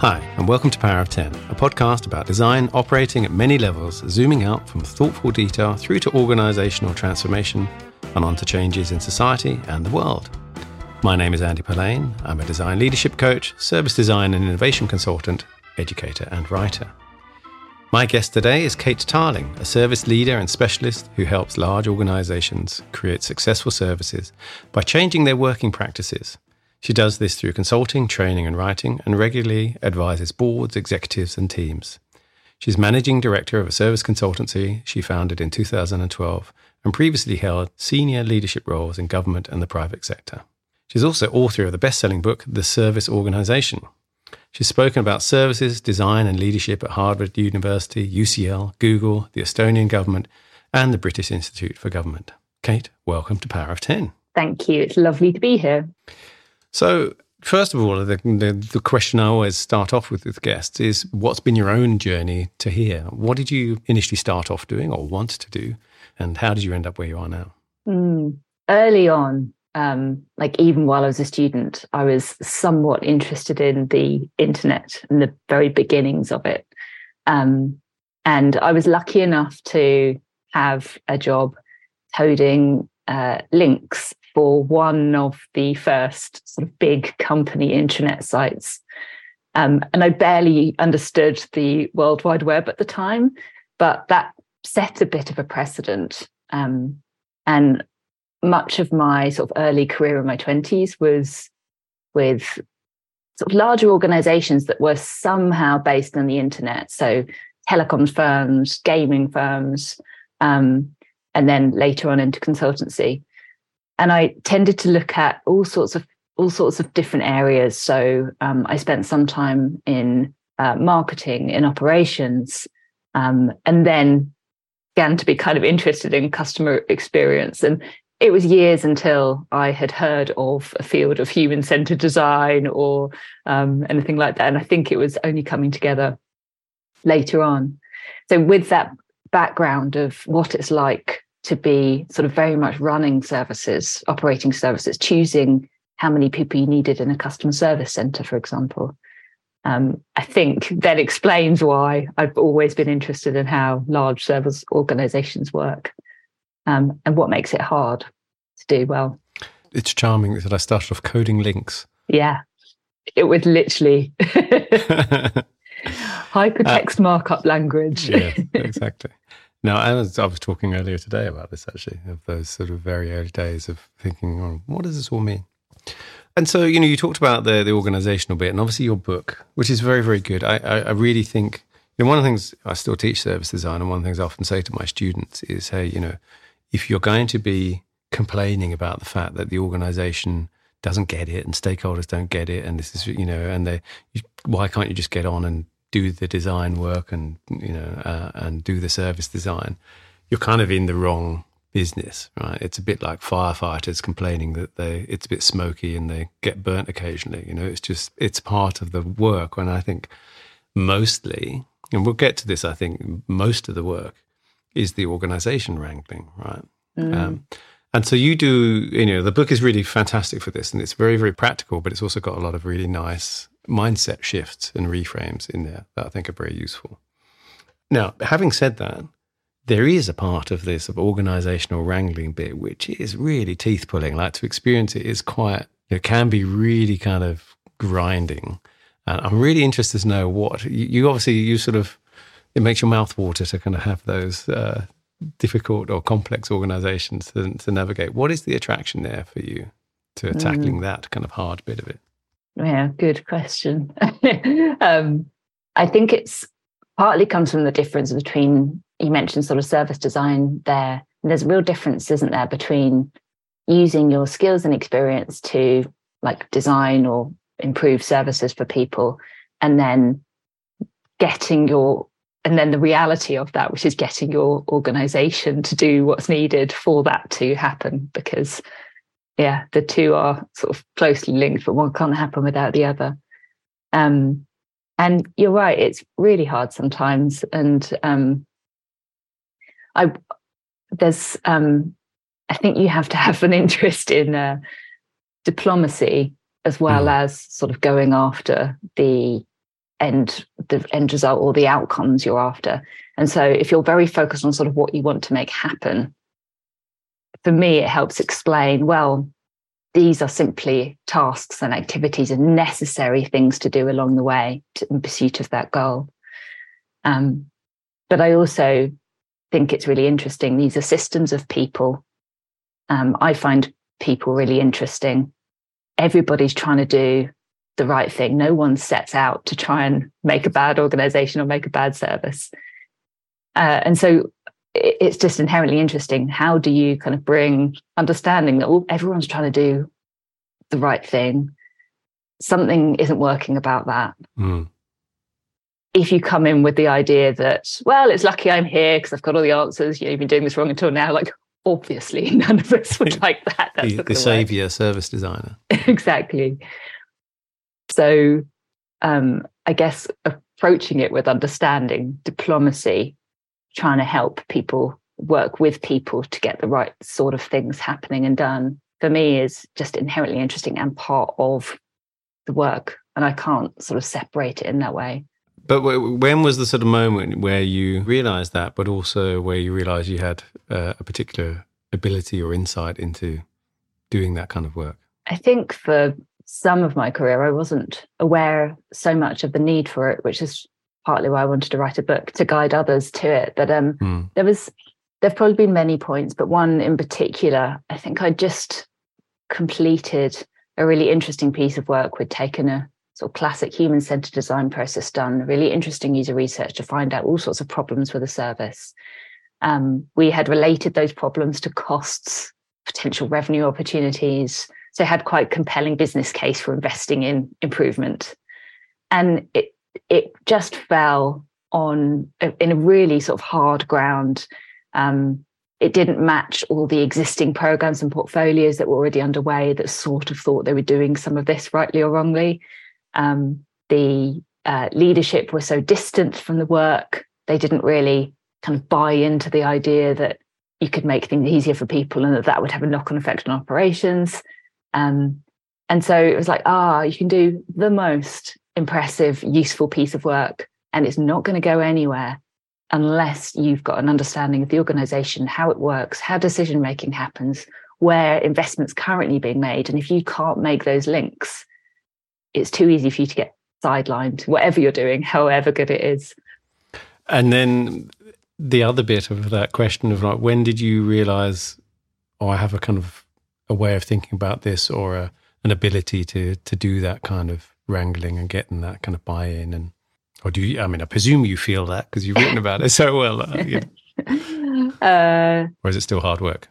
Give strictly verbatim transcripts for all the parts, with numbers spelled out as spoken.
Hi, and welcome to Power of ten, a podcast about design operating at many levels, zooming out from thoughtful detail through to organisational transformation and on to changes in society and the world. My name is Andy Purlane. I'm a design leadership coach, service design and innovation consultant, educator and writer. My guest today is Kate Tarling, a service leader and specialist who helps large organisations create successful services by changing their working practices. She does this through consulting, training and writing, and regularly advises boards, executives and teams. She's managing director of a service consultancy she founded in two thousand twelve and previously held senior leadership roles in government and the private sector. She's also author of the best-selling book, The Service Organisation. She's spoken about services, design and leadership at Harvard University, U C L, Google, the Estonian government, and the British Institute for Government. Kate, welcome to Power of ten. Thank you. It's lovely to be here. So, first of all, the, the, the question I always start off with with guests is, what's been your own journey to here? What did you initially start off doing or want to do? And how did you end up where you are now? Mm, early on, um, like even while I was a student, I was somewhat interested in the internet and the very beginnings of it. Um, and I was lucky enough to have a job coding uh, links for one of the first sort of big company intranet sites. Um, and I barely understood the World Wide Web at the time, but that set a bit of a precedent. Um, and much of my sort of early career in my twenties was with sort of larger organizations that were somehow based on the internet. So telecoms firms, gaming firms, um, and then later on into consultancy. And I tended to look at all sorts of all sorts of different areas. So um, I spent some time in uh, marketing, in operations, um, and then began to be kind of interested in customer experience. And it was years until I had heard of a field of human-centered design or um, anything like that. And I think it was only coming together later on. So with that background of what it's like to be sort of very much running services, operating services, choosing how many people you needed in a customer service centre, for example. Um, I think that explains why I've always been interested in how large service organisations work um, and what makes it hard to do well. It's charming that I started off coding links. Yeah, it was literally hypertext uh, markup language. Yeah, exactly. Now, I was, I was talking earlier today about this, actually, of those sort of very early days of thinking, oh, what does this all mean? And so, you know, you talked about the the organizational bit and obviously your book, which is very, very good. I, I, I really think, you know, one of the things I still teach service design and one of the things I often say to my students is, hey, you know, if you're going to be complaining about the fact that the organization doesn't get it and stakeholders don't get it and this is, you know, and they, why can't you just get on and do the design work and, you know, uh, and do the service design, you're kind of in the wrong business, right? It's a bit like firefighters complaining that they it's a bit smoky and they get burnt occasionally. You know, it's just, it's part of the work. And I think mostly, and we'll get to this, I think most of the work is the organization wrangling, right? Mm. Um, and so you do, you know, the book is really fantastic for this and it's very, very practical, but it's also got a lot of really nice mindset shifts and reframes in there that I think are very useful. Now, having said that, there is a part of this of organizational wrangling bit which is really teeth pulling. Like to experience it is quite, it can be really kind of grinding. And I'm really interested to know what you, you obviously you sort of it makes your mouth water to kind of have those uh, difficult or complex organizations to, to navigate. What is the attraction there for you to tackling mm. that kind of hard bit of it? Yeah, good question. um, I think it's partly comes from the difference between, you mentioned sort of service design there. And there's a real difference, isn't there, between using your skills and experience to like design or improve services for people and then getting your, and then the reality of that, which is getting your organization to do what's needed for that to happen. Because yeah, the two are sort of closely linked, but one can't happen without the other. Um, and you're right, it's really hard sometimes. And um, I, there's, um, I think you have to have an interest in uh, diplomacy as well mm. as sort of going after the end the end result or the outcomes you're after. And so if you're very focused on sort of what you want to make happen, for me, it helps explain, well, these are simply tasks and activities and necessary things to do along the way to, in pursuit of that goal. Um, but I also think it's really interesting. These are systems of people. Um, I find people really interesting. Everybody's trying to do the right thing. No one sets out to try and make a bad organization or make a bad service. Uh, and so it's just inherently interesting. How do you kind of bring understanding that all, everyone's trying to do the right thing? Something isn't working about that. Mm. If you come in with the idea that, well, it's lucky I'm here because I've got all the answers, you know, you've been doing this wrong until now, like, obviously none of us would like that. That's the the savior service designer. Exactly. So um, I guess approaching it with understanding, diplomacy, trying to help people work with people to get the right sort of things happening and done, for me is just inherently interesting and part of the work. And I can't sort of separate it in that way. But w- when was the sort of moment where you realised that, but also where you realised you had uh, a particular ability or insight into doing that kind of work? I think for some of my career, I wasn't aware so much of the need for it, which is partly why I wanted to write a book to guide others to it. But um, mm. there was, there've probably been many points, but one in particular, I think I just completed a really interesting piece of work. We'd taken a sort of classic human-centered design process done, really interesting user research to find out all sorts of problems with the service. Um, we had related those problems to costs, potential revenue opportunities. So had quite compelling business case for investing in improvement. And it it just fell on in a really sort of hard ground. Um, it didn't match all the existing programs and portfolios that were already underway that sort of thought they were doing some of this rightly or wrongly. Um, the uh, leadership was so distant from the work. They didn't really kind of buy into the idea that you could make things easier for people and that that would have a knock-on effect on operations. Um, and so it was like, ah, you can do the most impressive, useful piece of work, and it's not going to go anywhere unless you've got an understanding of the organization, how it works, how decision-making happens, where investments currently being made. And if you can't make those links, it's too easy for you to get sidelined, whatever you're doing, however good it is. And then the other bit of that question of like, when did you realize, oh, I have a kind of a way of thinking about this, or a, an ability to to do that kind of wrangling and getting that kind of buy-in? And or do you, I mean, I presume you feel that because you've written about it so well. Uh, you know. uh, or is it still hard work?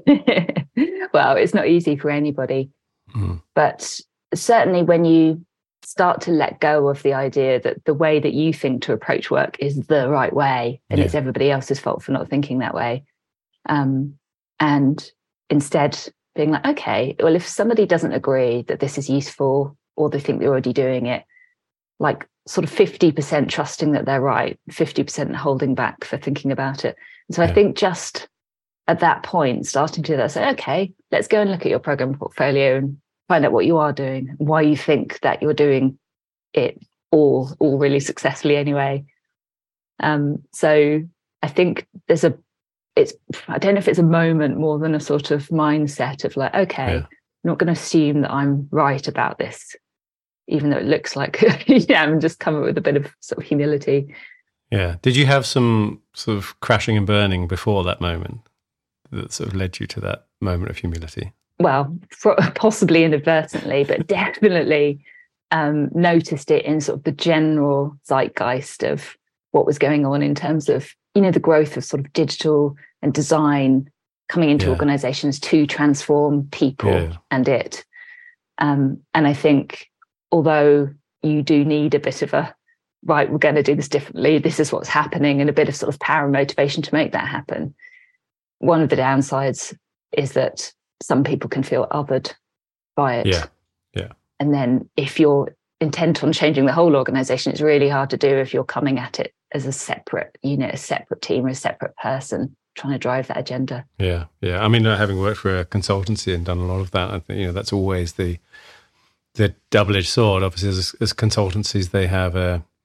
Well, it's not easy for anybody. Mm. But certainly when you start to let go of the idea that the way that you think to approach work is the right way, and yeah. it's everybody else's fault for not thinking that way. Um, and instead being like, okay, well, if somebody doesn't agree that this is useful, or they think they're already doing it, like sort of fifty percent trusting that they're right, fifty percent holding back for thinking about it. And so yeah. I think just at that point, starting to do that, say, okay, let's go and look at your program portfolio and find out what you are doing, why you think that you're doing it all, all really successfully anyway. Um, so I think there's a, it's, I don't know if it's a moment more than a sort of mindset of like, okay, yeah. I'm not going to assume that I'm right about this, even though it looks like, yeah, I'm just coming with a bit of sort of humility. Yeah. Did you have some sort of crashing and burning before that moment that sort of led you to that moment of humility? Well, possibly inadvertently, but definitely um, noticed it in sort of the general zeitgeist of what was going on in terms of, you know, the growth of sort of digital and design coming into yeah. organizations to transform people yeah. and it. Um, and I think although you do need a bit of a, right, we're going to do this differently, this is what's happening, and a bit of sort of power and motivation to make that happen. One of the downsides is that some people can feel othered by it. Yeah, yeah. And then if you're intent on changing the whole organization, it's really hard to do if you're coming at it as a separate unit, a separate team, or a separate person trying to drive that agenda. Yeah, yeah. I mean, having worked for a consultancy and done a lot of that, I think, you know, that's always the the double-edged sword. Obviously, as, as consultancies, they have a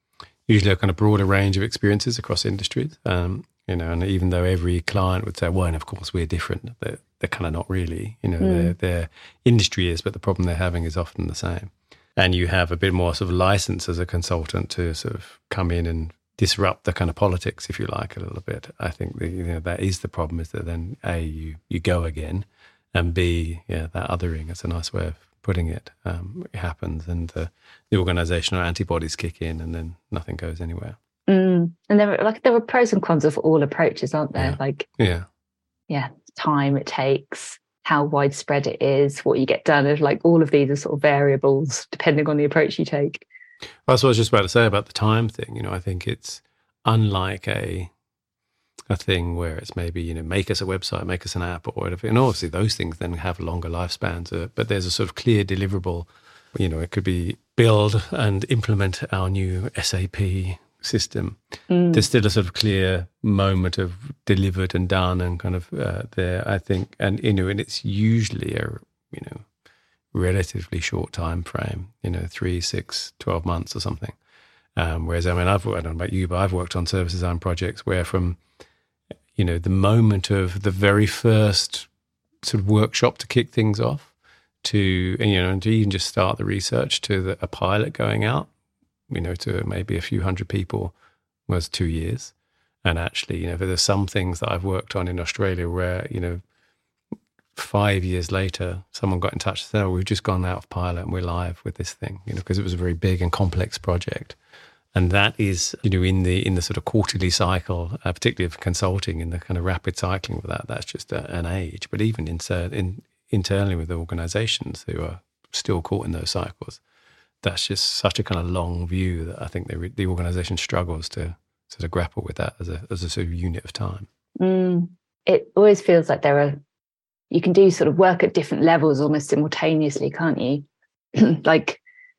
usually a kind of broader range of experiences across industries. Um, you know, and even though every client would say, well, and of course we're different, they're, they're kind of not really, you know, mm. their, their industry is, but the problem they're having is often the same. And you have a bit more sort of license as a consultant to sort of come in and disrupt the kind of politics, if you like, a little bit. I think the, you know, that is the problem, is that then A, you, you go again, and B, yeah, that othering, it's a nice way of putting it, um, it happens, and uh, the organisational antibodies kick in, and then nothing goes anywhere. Mm. And there are like there are pros and cons of all approaches, aren't there? Yeah. Like, yeah, yeah, time it takes, how widespread it is, what you get done. Of like all of these are sort of variables depending on the approach you take. Well, that's what I was just about to say about the time thing. You know, I think it's unlike a a thing where it's maybe, you know, make us a website, make us an app or whatever. And obviously those things then have longer lifespans, uh, but there's a sort of clear deliverable. You know, it could be build and implement our new S A P system. Mm. There's still a sort of clear moment of delivered and done and kind of uh, there, I think. And, you know, and it's usually a, you know, relatively short time frame, you know, three, six, twelve months or something. Um, whereas, I mean, I've, I don't know about you, but I've worked on service design projects where from, you know, the moment of the very first sort of workshop to kick things off to, you know, and to even just start the research to the, a pilot going out, you know, to maybe a few hundred people was two years. And actually, you know, there's some things that I've worked on in Australia where, you know, five years later, someone got in touch and said, oh, we've just gone out of pilot and we're live with this thing, you know, because it was a very big and complex project. And that is, you know, in the in the sort of quarterly cycle, uh, particularly of consulting, in the kind of rapid cycling of that, that's just a, an age. But even in, in, internally with the organizations who are still caught in those cycles, that's just such a kind of long view that I think the, the organization struggles to sort of grapple with that as a as a sort of unit of time. Mm. It always feels like there are, you can do sort of work at different levels almost simultaneously, can't you? Like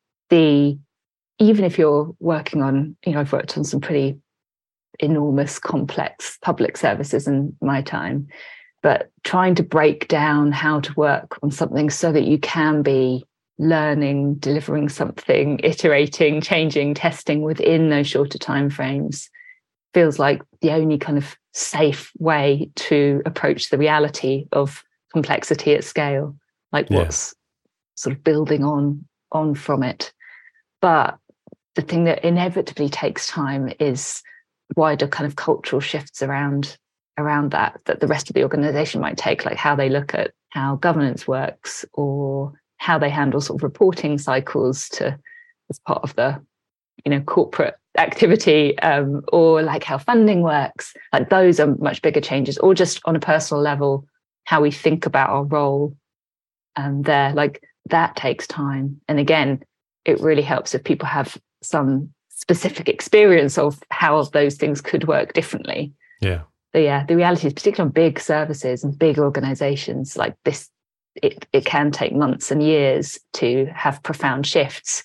the, even if you're working on, you know, I've worked on some pretty enormous, complex public services in my time, but trying to break down how to work on something so that you can be learning, delivering something, iterating, changing, testing within those shorter time frames feels like the only kind of safe way to approach the reality of complexity at scale, like yeah. what's sort of building on on from it. But the thing that inevitably takes time is wider kind of cultural shifts around around that that the rest of the organization might take, like how they look at how governance works or how they handle sort of reporting cycles to as part of the, you know, corporate activity, um, or like how funding works. Like those are much bigger changes, or just on a personal level, how we think about our role um, there. Like that takes time. And again, it really helps if people have some specific experience of how those things could work differently. Yeah. But yeah, the reality is, particularly on big services and big organizations like this, it, it can take months and years to have profound shifts,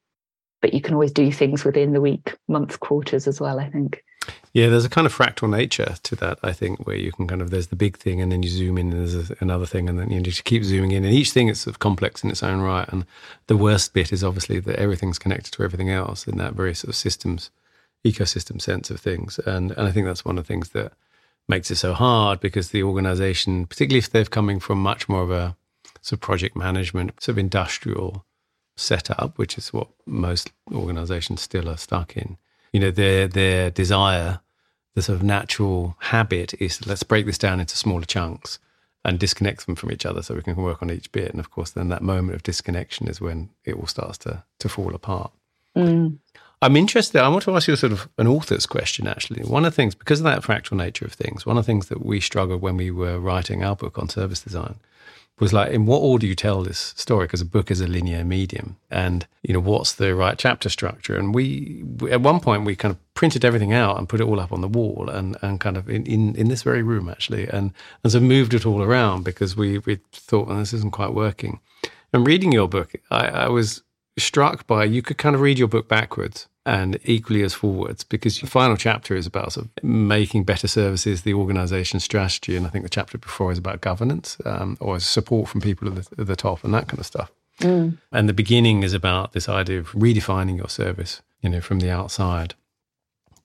but you can always do things within the week, month, quarters as well, I think. Yeah, there's a kind of fractal nature to that, I think, where you can kind of, there's the big thing and then you zoom in and there's another thing and then you just keep zooming in, and each thing is sort of complex in its own right. And the worst bit is obviously that everything's connected to everything else in that very sort of systems, ecosystem sense of things. And, and I think that's one of the things that makes it so hard, because the organization, particularly if they're coming from much more of a sort of project management, sort of industrial setup, which is what most organizations still are stuck in. You know, their their desire, the sort of natural habit is, let's break this down into smaller chunks and disconnect them from each other so we can work on each bit. And of course, then that moment of disconnection is when it all starts to to fall apart. Mm. I'm interested, I want to ask you a sort of an author's question, actually. One of the things, because of that fractal nature of things, one of the things that we struggled when we were writing our book on service design was like, in what order you tell this story, because a book is a linear medium, and, you know, what's the right chapter structure? And we, we at one point, we kind of printed everything out and put it all up on the wall and, and kind of in, in, in this very room, actually, and, and so moved it all around because we, we thought, well, this isn't quite working. And reading your book, I, I was struck by, you could kind of read your book backwards and equally as forwards, because your final chapter is about sort of making better services, the organization strategy, and I think the chapter before is about governance, um, or support from people at the, at the top and that kind of stuff. Mm. And the beginning is about this idea of redefining your service, you know, from the outside.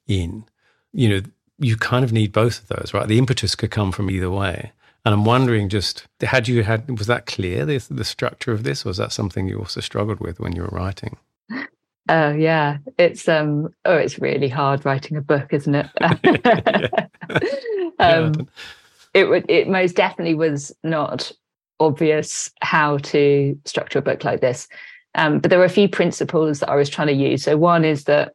in, you know, you kind of need both of those, right? The impetus could come from either way. And I'm wondering, just had you had, was that clear, the, the structure of this? Or was that something you also struggled with when you were writing? Oh, yeah. It's, um, oh, it's really hard writing a book, isn't it? um, yeah. It would, it most definitely was not obvious how to structure a book like this. Um, but there were a few principles that I was trying to use. So one is that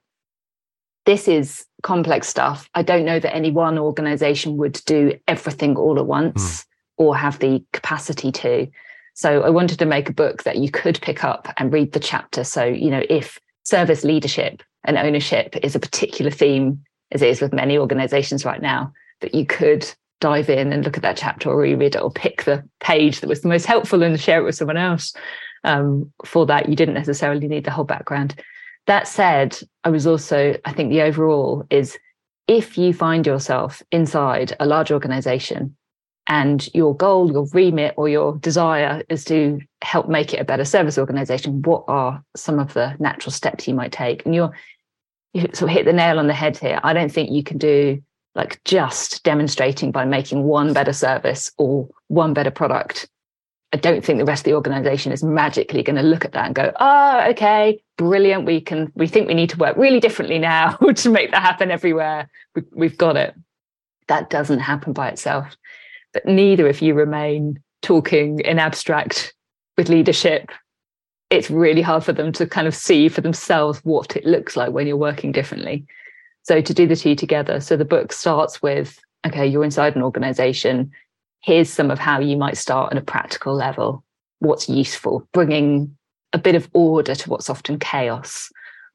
this is complex stuff. I don't know that any one organization would do everything all at once mm. or have the capacity to. So I wanted to make a book that you could pick up and read the chapter. So, you know, if service leadership and ownership is a particular theme, as it is with many organizations right now, that you could dive in and look at that chapter or reread it or pick the page that was the most helpful and share it with someone else. Um, for that, you didn't necessarily need the whole background. That said, I was also, I think the overall is if you find yourself inside a large organization and your goal, your remit, or your desire is to help make it a better service organization, what are some of the natural steps you might take? And you're, you sort of hit the nail on the head here. I don't think you can do like just demonstrating by making one better service or one better product. I don't think the rest of the organization is magically going to look at that and go, oh, okay, brilliant. We can, we think we need to work really differently now to make that happen everywhere. We, we've got it. That doesn't happen by itself. But neither if you remain talking in abstract with leadership, it's really hard for them to kind of see for themselves what it looks like when you're working differently. So to do the two together. So the book starts with, okay, you're inside an organization. Here's some of how you might start at a practical level. What's useful, bringing a bit of order to what's often chaos,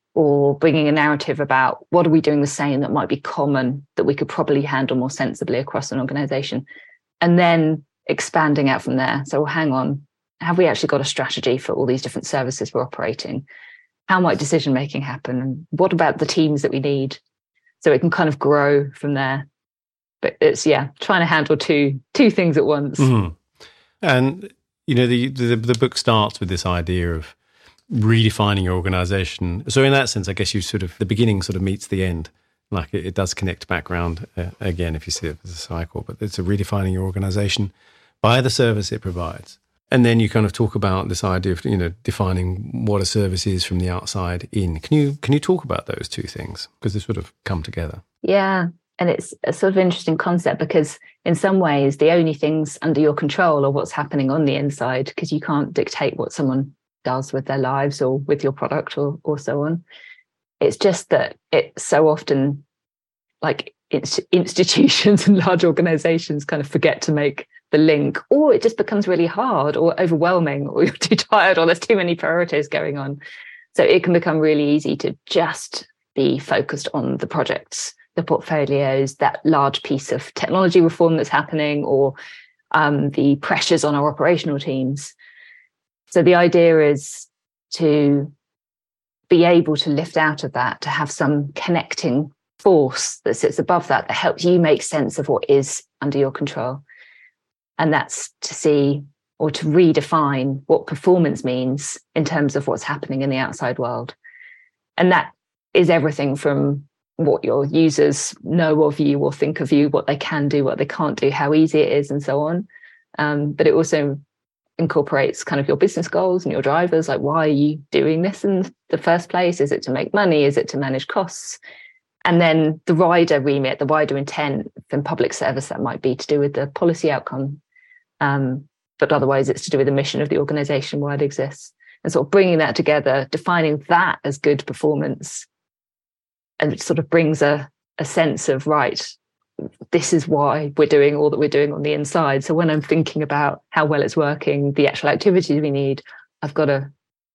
or bringing a narrative about what are we doing the same that might be common that we could probably handle more sensibly across an organization, and then expanding out from there. So well, hang on, have we actually got a strategy for all these different services we're operating? How might decision making happen? And what about the teams that we need? So it can kind of grow from there. But it's, yeah, trying to handle two two things at once. Mm-hmm. And, you know, the, the the book starts with this idea of redefining your organization. So in that sense, I guess you sort of, the beginning sort of meets the end. Like it, it does connect back around, uh, again, if you see it as a cycle. But it's a redefining your organization by the service it provides. And then you kind of talk about this idea of, you know, defining what a service is from the outside in. Can you can you talk about those two things? Because they sort of come together. Yeah. And it's a sort of interesting concept because in some ways, the only things under your control are what's happening on the inside, because you can't dictate what someone does with their lives or with your product or, or so on. It's just that it's so often like it's institutions and large organizations kind of forget to make the link, or it just becomes really hard or overwhelming, or you're too tired, or there's too many priorities going on. So it can become really easy to just be focused on the projects, the portfolios, that large piece of technology reform that's happening, or um, the pressures on our operational teams. So the idea is to be able to lift out of that, to have some connecting force that sits above that, that helps you make sense of what is under your control. And that's to see or to redefine what performance means in terms of what's happening in the outside world. And that is everything from what your users know of you or think of you, what they can do, what they can't do, how easy it is, and so on. Um, but it also incorporates kind of your business goals and your drivers, like why are you doing this in the first place? Is it to make money? Is it to manage costs? And then the wider remit, the wider intent from public service, that might be to do with the policy outcome. Um, but otherwise it's to do with the mission of the organization, why it exists. And sort of bringing that together, defining that as good performance, and it sort of brings a, a sense of, right, this is why we're doing all that we're doing on the inside. So when I'm thinking about how well it's working, the actual activities we need, I've got a,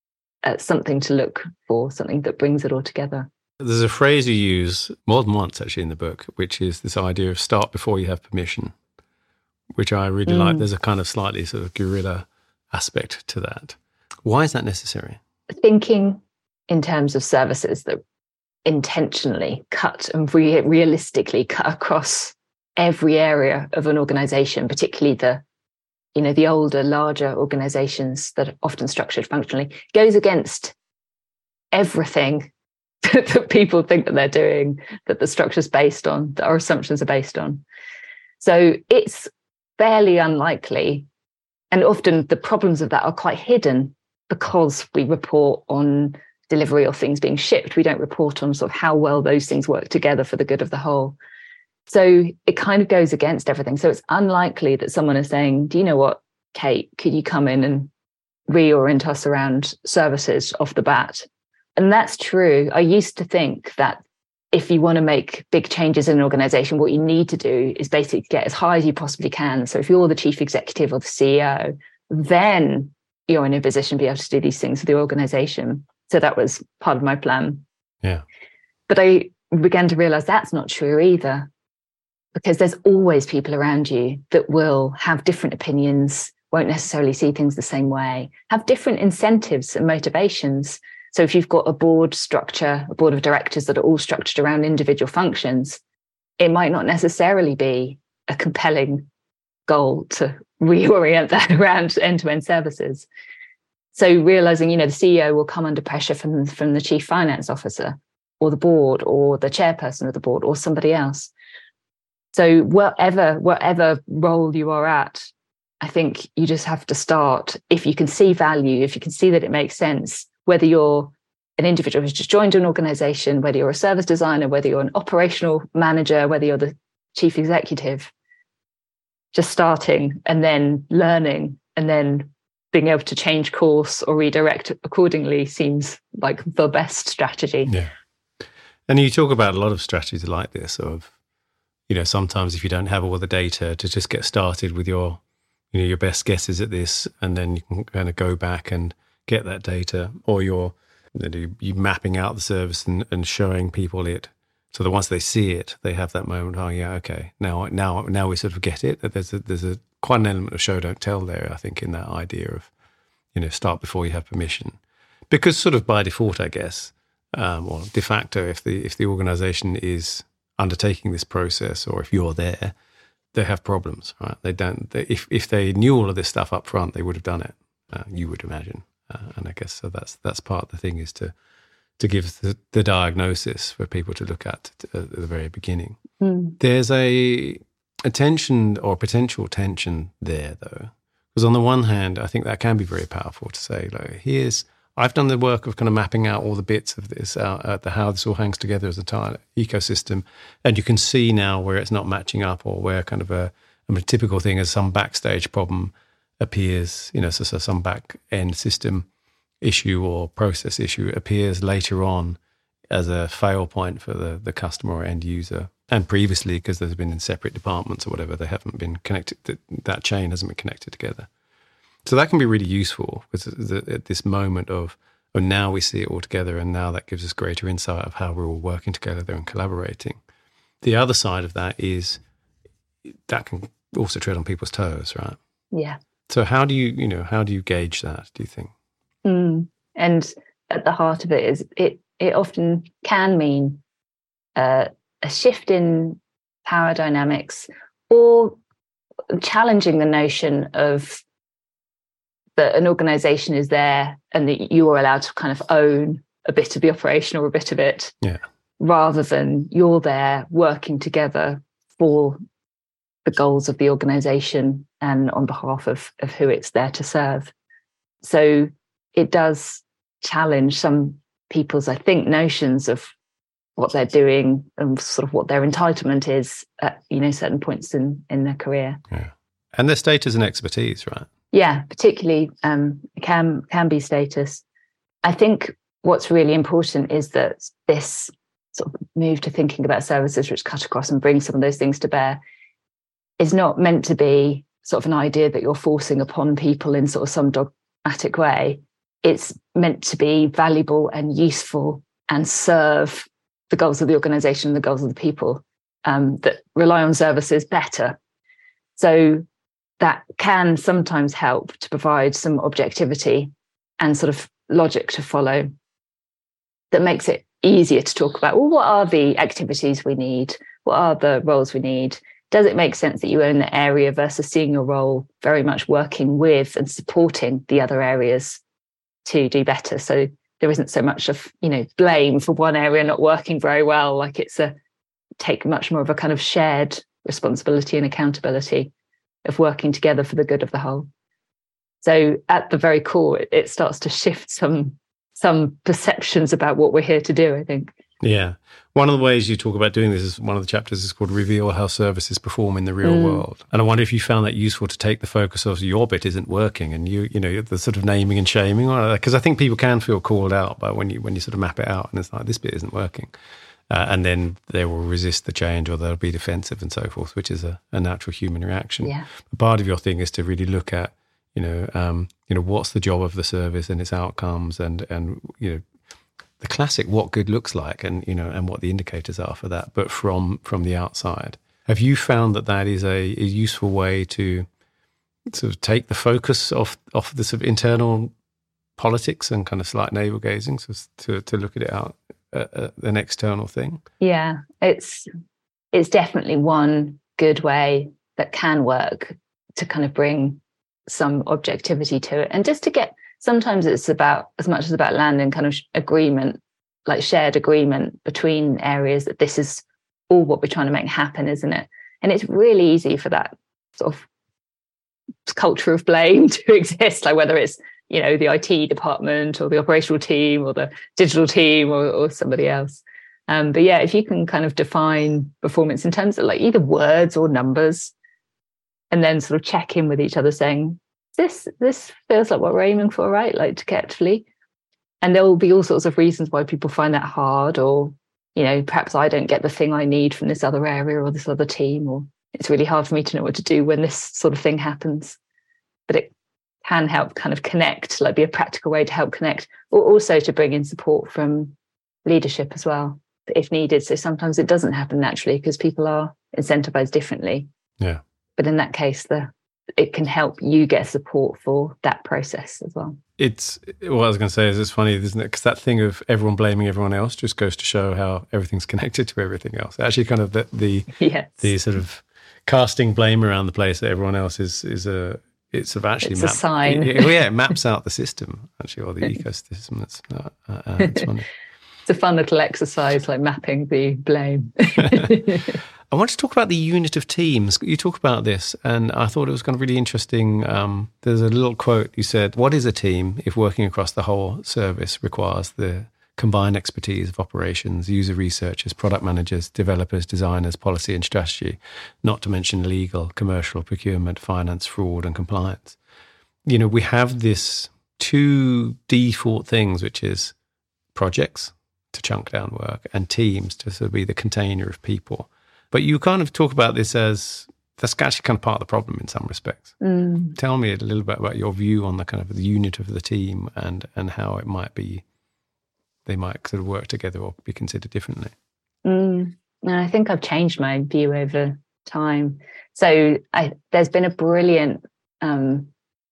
a something to look for, something that brings it all together. There's a phrase you use more than once actually in the book, which is this idea of start before you have permission, which I really mm. like. There's a kind of slightly sort of guerrilla aspect to that. Why is that necessary? Thinking in terms of services that intentionally cut and re- realistically cut across every area of an organization, particularly the, you know, the older, larger organizations that are often structured functionally, goes against everything that people think that they're doing, that the structure's based on, that our assumptions are based on. So it's fairly unlikely. And often the problems of that are quite hidden because we report on delivery or things being shipped. We don't report on sort of how well those things work together for the good of the whole. So it kind of goes against everything. So it's unlikely that someone is saying, do you know what, Kate, could you come in and reorient us around services off the bat? And that's true. I used to think that if you want to make big changes in an organization, what you need to do is basically get as high as you possibly can. So if you're the chief executive or the C E O, then you're in a position to be able to do these things for the organization. So that was part of my plan. Yeah. But I began to realize that's not true either, because there's always people around you that will have different opinions, won't necessarily see things the same way, have different incentives and motivations. So if you've got a board structure, a board of directors that are all structured around individual functions, it might not necessarily be a compelling goal to reorient that around end-to-end services. So realizing, you know, the C E O will come under pressure from, from the chief finance officer or the board or the chairperson of the board or somebody else. So whatever, whatever role you are at, I think you just have to start, if you can see value, if you can see that it makes sense, whether you're an individual who's just joined an organization, whether you're a service designer, whether you're an operational manager, whether you're the chief executive, just starting and then learning and then being able to change course or redirect accordingly seems like the best strategy. Yeah. And you talk about a lot of strategies like this of, you know, sometimes if you don't have all the data, to just get started with your, you know, your best guesses at this, and then you can kind of go back and get that data, or you're, you know, you mapping out the service and, and showing people it, so that once they see it, they have that moment, oh yeah, okay, now now now we sort of get it. There's a, there's a quite an element of show don't tell there, I think, in that idea of, you know, start before you have permission, because sort of by default, I guess, um, or de facto, if the if the organisation is undertaking this process, or if you're there, they have problems, right? They don't. They, if if they knew all of this stuff up front, they would have done it. Uh, you would imagine, uh, and I guess so. That's that's part of the thing, is to to give the, the diagnosis for people to look at at the very beginning. Mm. There's a, a tension or potential tension there, though, because on the one hand, I think that can be very powerful to say, like, here's, I've done the work of kind of mapping out all the bits of this, uh, uh, the how this all hangs together as an entire ecosystem, and you can see now where it's not matching up, or where kind of a, I mean, a typical thing is some backstage problem appears, you know, so, so some back end system issue or process issue appears later on as a fail point for the, the customer or end user. And previously, because there's been in separate departments or whatever, they haven't been connected, that, that chain hasn't been connected together. So that can be really useful, because at this moment of, oh, now we see it all together, and now that gives us greater insight of how we're all working together and collaborating. The other side of that is that can also tread on people's toes, right? Yeah. So how do you, you know, how do you gauge that, do you think? Mm. And at the heart of it is it it often can mean uh, a shift in power dynamics, or challenging the notion of that an organization is there and that you are allowed to kind of own a bit of the operation or a bit of it, yeah, rather than you're there working together for the goals of the organization and on behalf of, of who it's there to serve. So it does challenge some people's, I think, notions of what they're doing and sort of what their entitlement is at, you know, certain points in, in their career. Yeah. And their status and expertise, right? Yeah, particularly um, can can be status. I think what's really important is that this sort of move to thinking about services which cut across and bring some of those things to bear is not meant to be sort of an idea that you're forcing upon people in sort of some dogmatic way. It's meant to be valuable and useful and serve the goals of the organization, the goals of the people um, that rely on services better. So that can sometimes help to provide some objectivity and sort of logic to follow that makes it easier to talk about, well, what are the activities we need? What are the roles we need? Does it make sense that you own the area versus seeing your role very much working with and supporting the other areas to do better? So there isn't so much of, you know, blame for one area not working very well. Like it's a take much more of a kind of shared responsibility and accountability of working together for the good of the whole. So at the very core, it, it starts to shift some some perceptions about what we're here to do, I think. Yeah. One of the ways you talk about doing this is one of the chapters is called Reveal How Services Perform in the Real mm. World. And I wonder if you found that useful to take the focus of your bit isn't working and you, you know, the sort of naming and shaming, because I think people can feel called out by when you, when you sort of map it out and it's like, this bit isn't working. Uh, and then they will resist the change or they'll be defensive and so forth, which is a, a natural human reaction. Yeah. But part of your thing is to really look at, you know, um, you know, what's the job of the service and its outcomes and, and, you know, the classic what good looks like and, you know, and what the indicators are for that, but from, from the outside. Have you found that that is a, a useful way to sort of take the focus off, off the sort of internal politics and kind of slight navel gazing so to, to look at it out, uh, uh, an external thing? Yeah, it's, it's definitely one good way that can work to kind of bring some objectivity to it. And just to get, sometimes it's about, as much as about landing kind of agreement, like shared agreement between areas that this is all what we're trying to make happen, isn't it? And it's really easy for that sort of culture of blame to exist, like whether it's, you know, the I T department or the operational team or the digital team or, or somebody else. Um, but yeah, if you can kind of define performance in terms of like either words or numbers, and then sort of check in with each other saying, this this feels like what we're aiming for, right? Like to get fully. And there will be all sorts of reasons why people find that hard, or, you know, perhaps I don't get the thing I need from this other area or this other team, or it's really hard for me to know what to do when this sort of thing happens. But it can help kind of connect, like be a practical way to help connect, or also to bring in support from leadership as well, if needed. So sometimes it doesn't happen naturally because people are incentivized differently. Yeah. But in that case, the it can help you get support for that process as well. It's what I was going to say is it's funny, isn't it? Because that thing of everyone blaming everyone else just goes to show how everything's connected to everything else. Actually, kind of the the, yes. the sort of casting blame around the place that everyone else is is a it's sort of actually it's map, a sign. It, yeah, it maps out the system actually, or the ecosystem. That's uh, uh, uh, it's funny. It's a fun little exercise, like mapping the blame. I want to talk about the unit of teams. You talk about this, and I thought it was kind of really interesting. Um, there's a little quote. You said, what is a team if working across the whole service requires the combined expertise of operations, user researchers, product managers, developers, designers, policy and strategy, not to mention legal, commercial, procurement, finance, fraud and compliance. You know, we have this two default things, which is projects to chunk down work and teams to sort of be the container of people. But you kind of talk about this as that's actually kind of part of the problem in some respects. Mm. Tell me a little bit about your view on the kind of the unit of the team and and how it might be, they might sort of work together or be considered differently. Mm. And I think I've changed my view over time. So I, there's been a brilliant um,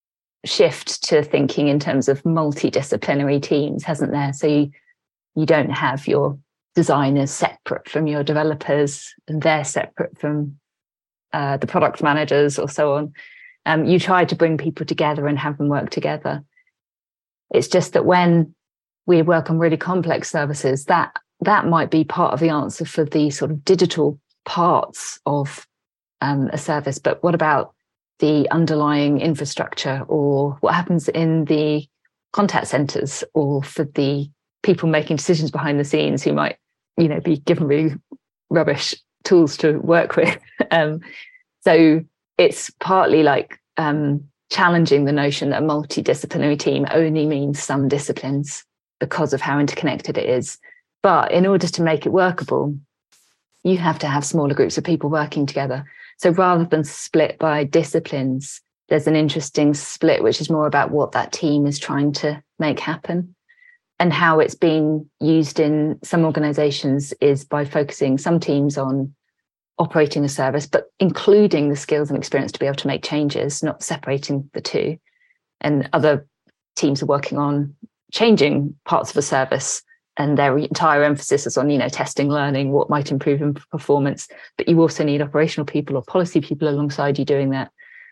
shift to thinking in terms of multidisciplinary teams, hasn't there? So you, you don't have your designers separate from your developers and they're separate from uh, the product managers or so on. Um, you try to bring people together and have them work together. It's just that when we work on really complex services, that that might be part of the answer for the sort of digital parts of um, a service. But what about the underlying infrastructure, or what happens in the contact centers, or for the people making decisions behind the scenes who might, you know, be given really rubbish tools to work with. Um, so it's partly like um, challenging the notion that a multidisciplinary team only means some disciplines because of how interconnected it is. But in order to make it workable, you have to have smaller groups of people working together. So rather than split by disciplines, there's an interesting split, which is more about what that team is trying to make happen. And how it's being used in some organizations is by focusing some teams on operating a service, but including the skills and experience to be able to make changes, not separating the two. And other teams are working on changing parts of a service, and their entire emphasis is on, you know, testing, learning what might improve in performance. But you also need operational people or policy people alongside you doing that.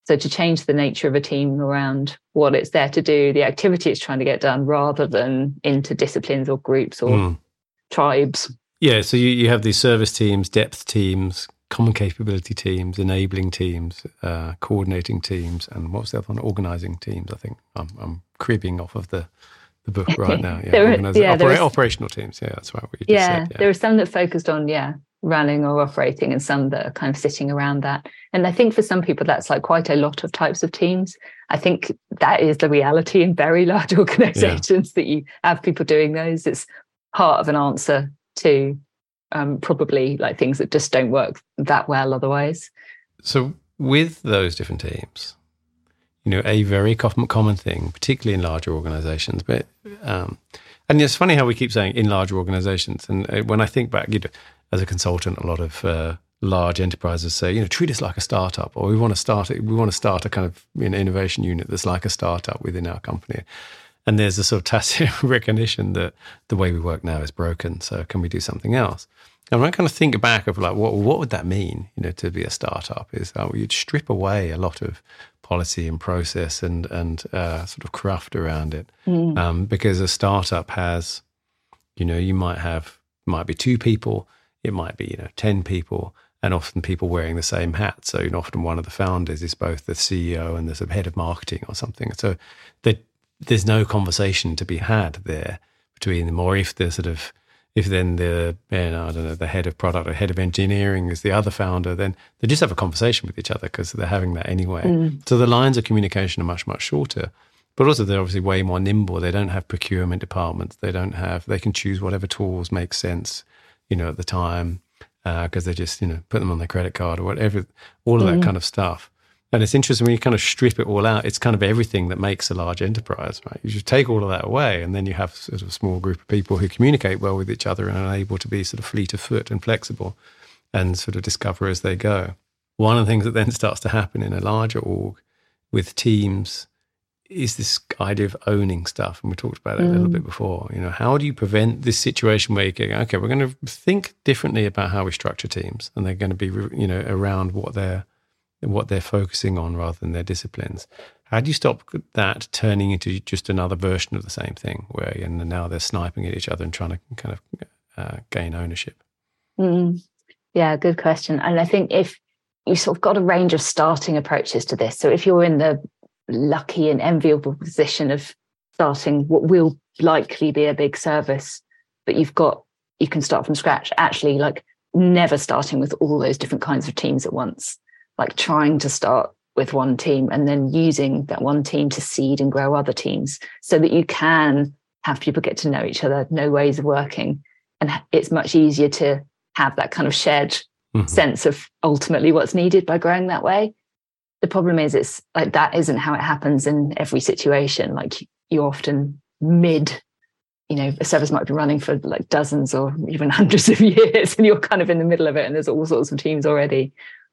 So to change the nature of a team around what it's there to do, the activity it's trying to get done, rather than into disciplines or groups or mm. tribes. Yeah, so you, you have these service teams, depth teams, common capability teams, enabling teams, uh, coordinating teams, and what was the other one? Organising teams, I think. I'm, I'm cribbing off of the, the book right now. Yeah, there, Organiz- yeah opera- is, operational teams. Yeah, that's right. What you just yeah, said. Yeah, there are some that focused on, yeah, running or operating, and some that are kind of sitting around that. And I think for some people, that's like quite a lot of types of teams. I think that is the reality in very large organizations, yeah. that you have people doing those. It's part of an answer to um, probably like things that just don't work that well otherwise. So with those different teams, you know, a very common thing, particularly in larger organizations, but um, and it's funny how we keep saying in larger organizations. And when I think back, you know, as a consultant, a lot of uh, large enterprises say, you know, treat us like a startup, or we want to start it. We want to start a kind of, you know, innovation unit that's like a startup within our company. And there's a sort of tacit recognition that the way we work now is broken. So can we do something else? And when I kind of think back of like, what what would that mean, you know, to be a startup, is that you'd strip away a lot of policy and process and and uh, sort of craft around it, mm. um, because a startup has, you know, you might have might be two people. It might be, you know, ten people, and often people wearing the same hat. So, you know, often one of the founders is both the C E O and the sort of head of marketing or something. So that there's no conversation to be had there between them. Or if the sort of, if then the, you know, I don't know, the head of product or head of engineering is the other founder, then they just have a conversation with each other because they're having that anyway. Mm. So the lines of communication are much, much shorter. But also they're obviously way more nimble. They don't have procurement departments. They don't have, they can choose whatever tools make sense, you know, at the time, because uh, they just, you know, put them on their credit card or whatever, all of mm. that kind of stuff. And it's interesting when you kind of strip it all out, it's kind of everything that makes a large enterprise, right? You just take all of that away, and then you have sort of a small group of people who communicate well with each other and are able to be sort of fleet of foot and flexible and sort of discover as they go. One of the things that then starts to happen in a larger org with teams is this idea of owning stuff. And we talked about it mm. a little bit before. You know, how do you prevent this situation where you go, okay, we're going to think differently about how we structure teams, and they're going to be, you know, around what they're what they're focusing on rather than their disciplines. How do you stop that turning into just another version of the same thing, where and now they're sniping at each other and trying to kind of uh, gain ownership? Mm. Yeah, good question. And I think if you sort of got a range of starting approaches to this, so if you're in the lucky and enviable position of starting what will likely be a big service, but you've got, you can start from scratch, actually like never starting with all those different kinds of teams at once, like trying to start with one team and then using that one team to seed and grow other teams so that you can have people get to know each other, know ways of working. And it's much easier to have that kind of shared mm-hmm. sense of ultimately what's needed by growing that way. The problem is it's like that isn't how it happens in every situation. Like you're often mid, you know, a service might be running for like dozens or even hundreds of years and you're kind of in the middle of it and there's all sorts of teams already.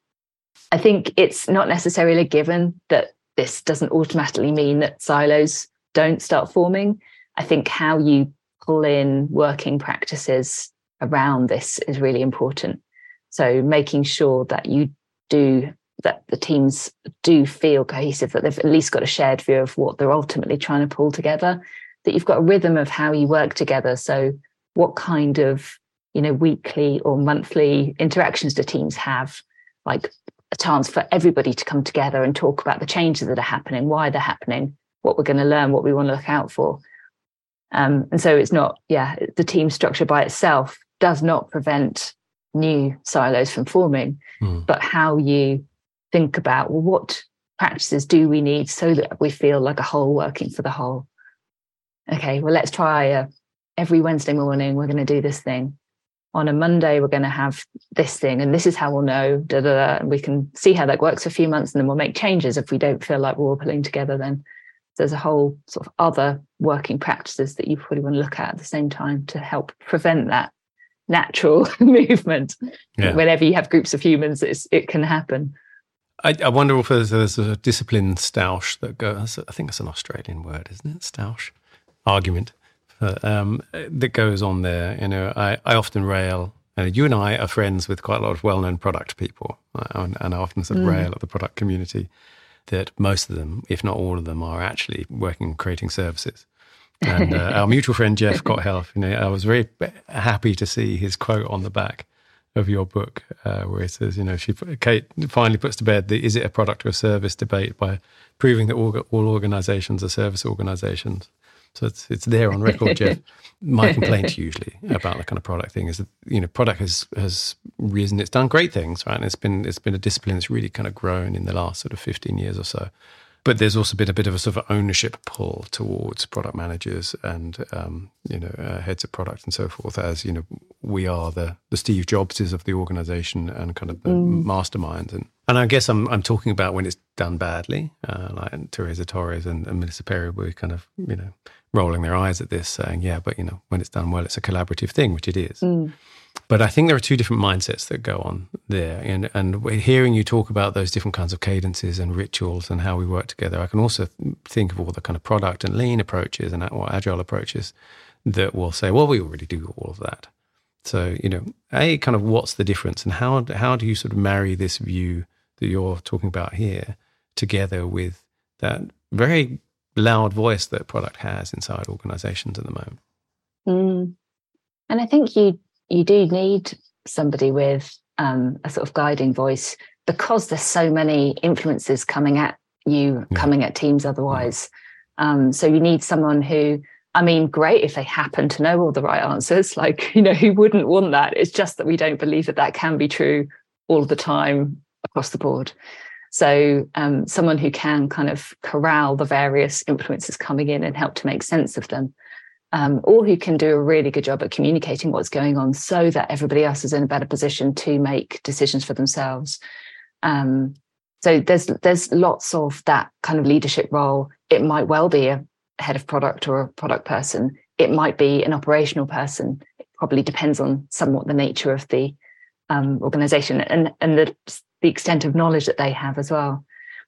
I think it's not necessarily a given that this doesn't automatically mean that silos don't start forming. I think how you pull in working practices around this is really important. So making sure that you do, that the teams do feel cohesive, that they've at least got a shared view of what they're ultimately trying to pull together, that you've got a rhythm of how you work together. So what kind of, you know, weekly or monthly interactions do teams have? Like a chance for everybody to come together and talk about the changes that are happening, why they're happening, what we're going to learn, what we want to look out for. Um, and so it's not, yeah, the team structure by itself does not prevent new silos from forming, mm. but how you think about, well, what practices do we need so that we feel like a whole working for the whole? Okay, well, let's try uh, every Wednesday morning, we're going to do this thing. On a Monday, we're going to have this thing, and this is how we'll know, da, da, da, and we can see how that works for a few months, and then we'll make changes if we don't feel like we're all pulling together then. There's a whole sort of other working practices that you probably want to look at at the same time to help prevent that natural movement. Yeah. Whenever you have groups of humans, it's, it can happen. I, I wonder if there's, there's a discipline stoush that goes, I think it's an Australian word, isn't it? Stoush argument. Uh, um, that goes on there. You know, I, I often rail, uh, you and I are friends with quite a lot of well-known product people, uh, and, and I often sort of mm. rail at the product community that most of them, if not all of them, are actually working creating services. And uh, our mutual friend Jeff Gothelf, you know, I was very happy to see his quote on the back of your book, uh, where it says, you know, she Kate finally puts to bed the is it a product or a service debate by proving that all, all organizations are service organizations. So it's it's there on record, Jeff. My complaint usually about the kind of product thing is that, you know, product has has risen. It's done great things, right? And it's been it's been a discipline that's really kind of grown in the last sort of fifteen years or so. But there's also been a bit of a sort of ownership pull towards product managers and, um, you know, uh, heads of product and so forth, as, you know, we are the, the Steve Jobses of the organization and kind of the mm. masterminds. And, and I guess I'm I'm talking about when it's done badly, uh, like Teresa Torres and, and Melissa Perry were kind of, you know, rolling their eyes at this, saying, yeah, but, you know, when it's done well, it's a collaborative thing, which it is. Mm. But I think there are two different mindsets that go on there. And, and hearing you talk about those different kinds of cadences and rituals and how we work together, I can also think of all the kind of product and lean approaches and or agile approaches that will say, well, we already do all of that. So, you know, A, kind of what's the difference and how, how do you sort of marry this view that you're talking about here together with that very loud voice that product has inside organizations at the moment? Mm. And I think you you do need somebody with um, a sort of guiding voice, because there's so many influences coming at you, yeah. coming at teams otherwise. Yeah. Um, so you need someone who, I mean, great if they happen to know all the right answers, like, you know, who wouldn't want that? It's just that we don't believe that that can be true all the time across the board. So um, someone who can kind of corral the various influences coming in and help to make sense of them. Um, or who can do a really good job at communicating what's going on so that everybody else is in a better position to make decisions for themselves. Um, so there's there's lots of that kind of leadership role. It might well be a head of product or a product person. It might be an operational person. It probably depends on somewhat the nature of the um, organization and, and the, the extent of knowledge that they have as well.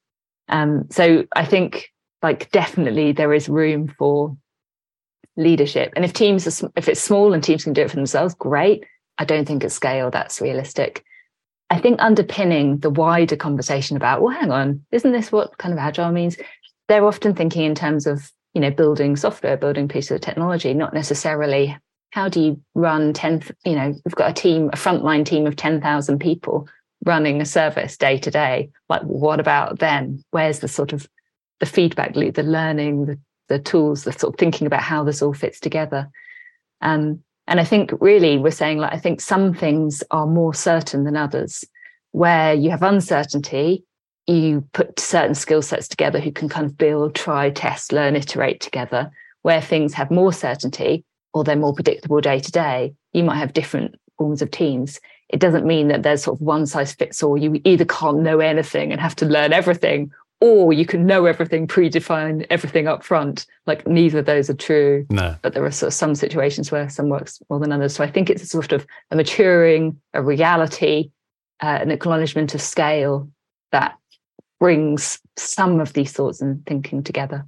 Um, so I think, like, definitely there is room for leadership. And if teams are, if it's small and teams can do it for themselves, great. I don't think at scale that's realistic. I think underpinning the wider conversation about, well, hang on, isn't this what kind of agile means? They're often thinking in terms of, you know, building software, building pieces of technology, not necessarily how do you run ten, you know, we've got a team, a frontline team of ten thousand people running a service day to day. Like, what about then? Where's the sort of the feedback loop, the learning, the the tools, the sort of thinking about how this all fits together. Um, and I think really we're saying, like, I think some things are more certain than others. Where you have uncertainty, you put certain skill sets together who can kind of build, try, test, learn, iterate together. Where things have more certainty or they're more predictable day to day, you might have different forms of teams. It doesn't mean that there's sort of one size fits all. You either can't know anything and have to learn everything, or you can know everything, predefine everything up front. Like, neither of those are true. No. But there are sort of some situations where some works more than others. So I think it's a sort of a maturing, a reality, uh, an acknowledgement of scale that brings some of these thoughts and thinking together.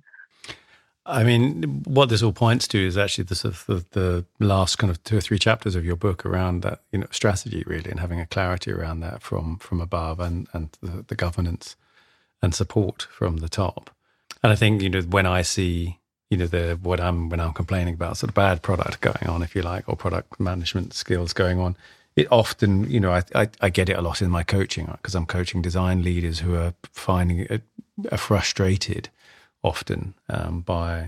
I mean, what this all points to is actually the sort of the, the last kind of two or three chapters of your book around that, you know, strategy really, and having a clarity around that from from above and and the, the governance and support from the top. And I think, you know, when I see, you know, the what I'm when I'm complaining about sort of bad product going on, if you like, or product management skills going on, it often, you know, I I, I get it a lot in my coaching, because I'm coaching design leaders who are finding it are frustrated often um, by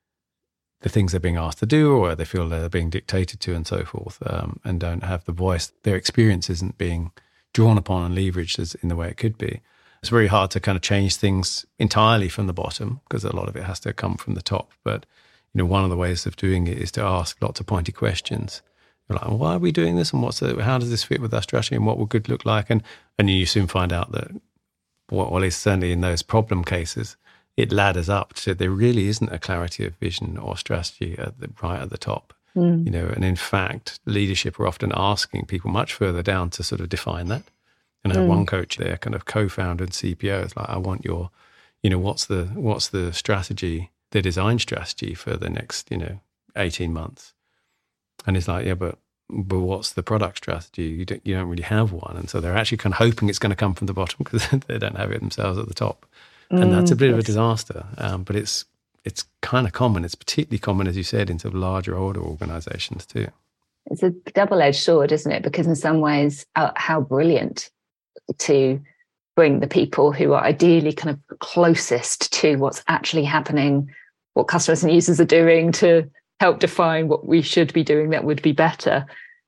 the things they're being asked to do, or they feel they're being dictated to and so forth, um, and don't have the voice. Their experience isn't being drawn upon and leveraged as in the way it could be. It's very hard to kind of change things entirely from the bottom, because a lot of it has to come from the top. But, you know, one of the ways of doing it is to ask lots of pointy questions. You're like, well, why are we doing this? And what's the, how does this fit with our strategy? And what would good look like? And and you soon find out that, well, at least certainly in those problem cases, it ladders up to there really isn't a clarity of vision or strategy at the, right at the top. Mm. You know, and in fact, leadership are often asking people much further down to sort of define that. And I had mm. one coach there, kind of co-founder and C P O, is like, I want your, you know, what's the what's the strategy, the design strategy for the next, you know, eighteen months? And he's like, yeah, but but what's the product strategy? You don't you don't really have one. And so they're actually kind of hoping it's going to come from the bottom, because they don't have it themselves at the top. and that's a bit mm, of a yes. disaster. Um, but it's it's kind of common. It's particularly common, as you said, into larger, older organisations too. It's a double-edged sword, isn't it? Because in some ways, uh, how brilliant to bring the people who are ideally kind of closest to what's actually happening, what customers and users are doing, to help define what we should be doing that would be better.